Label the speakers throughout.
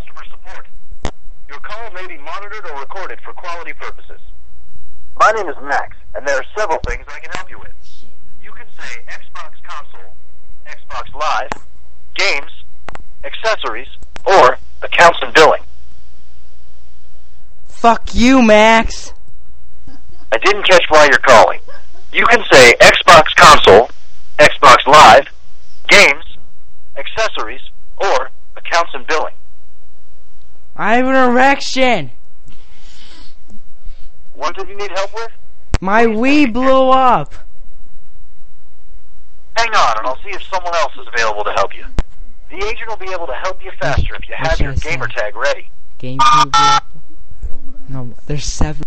Speaker 1: customer support. Your call may be monitored or recorded for quality purposes. My name is Max, and there are several things I can help you with. You can say Xbox console, Xbox Live, games, accessories, or accounts and billing.
Speaker 2: Fuck you, Max.
Speaker 1: I didn't catch why you're calling. You can say Xbox console, Xbox Live, games, accessories, or accounts and billing.
Speaker 2: I have an erection.
Speaker 1: What did you need help with?
Speaker 2: My Wii blew up.
Speaker 1: Hang on, and I'll see if someone else is available to help you. The agent will be able to help you faster if you have your gamer tag ready.
Speaker 2: GameCube. No, there's 7.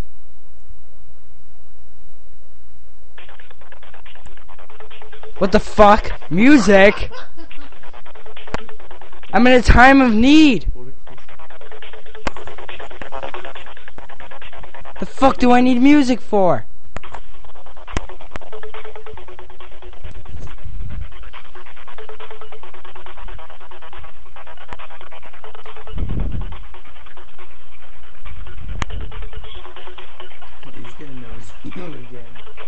Speaker 2: What the fuck? Music? I'm in a time of need. The fuck do I need music for?
Speaker 3: He's gonna know again.